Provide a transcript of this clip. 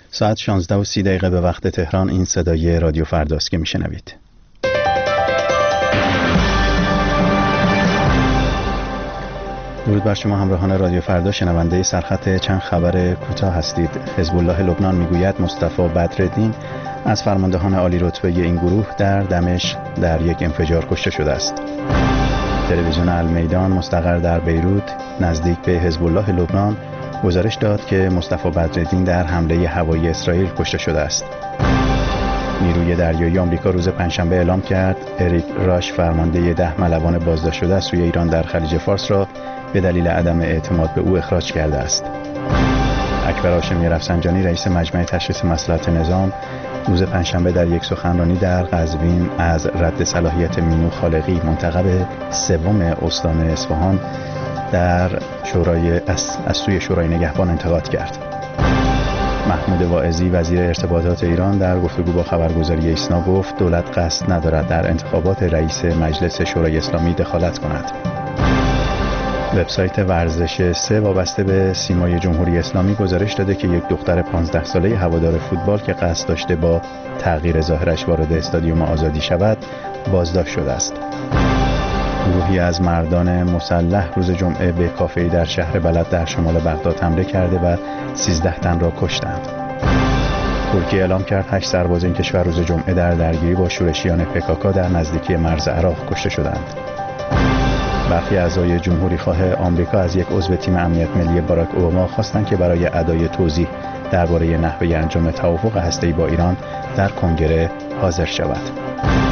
ساعت 16:30 به وقت تهران. این صدای رادیو فرداست که میشنوید. درود بر شما همراهان رادیو فردا، شنونده سرخط چند خبر کوتاه هستید. حزب الله لبنان میگوید مصطفی بدرالدین از فرماندهان عالی رتبه این گروه در دمشق در یک انفجار کشته شده است. تلویزیون المیدان مستقر در بیروت نزدیک به حزب الله لبنان گزارش داد که مصطفی بدرالدین در حمله هوایی اسرائیل کشته شده است. نیروی دریایی آمریکا روز پنجشنبه اعلام کرد اریک راش فرمانده 10 ملوان بازداشت شده از سوی ایران در خلیج فارس را به دلیل عدم اعتماد به او اخراج کرده است. اکبر هاشمی رفسنجانی رئیس مجمع تشخیص مصلحت نظام روز پنجشنبه در یک سخنرانی در قزوین از رد صلاحیت مینو خالقی منتخب سوم استان اصفهان در از سوی شورای نگهبان انتقاد کرد. محمود واعظی وزیر ارتباطات ایران در گفتگو با خبرگزاری ایسنا گفت دولت قصد ندارد در انتخابات رئیس مجلس شورای اسلامی دخالت کند. وبسایت ورزش 3 وابسته به سیمای جمهوری اسلامی گزارش داده که یک دختر 15 ساله هوادار فوتبال که قصد داشته با تغییر ظاهرش وارد استادیوم آزادی شود بازداشت شده است. گروهی از مردان مسلح روز جمعه به کافه‌ای در شهر بلد در شمال بغداد حمله کرده و 13 تن را کشتند. ترکیه اعلام کرد 8 سرباز این کشور روز جمعه در درگیری با شورشیان PKK در نزدیکی مرز عراق کشته شدند. برخی اعضای جمهوری خواه آمریکا از یک عضو تیم امنیت ملی باراک اوباما خواستند که برای ادای توضیح درباره نحوه انجام توافق هسته‌ای با ایران در کنگره حاضر شود.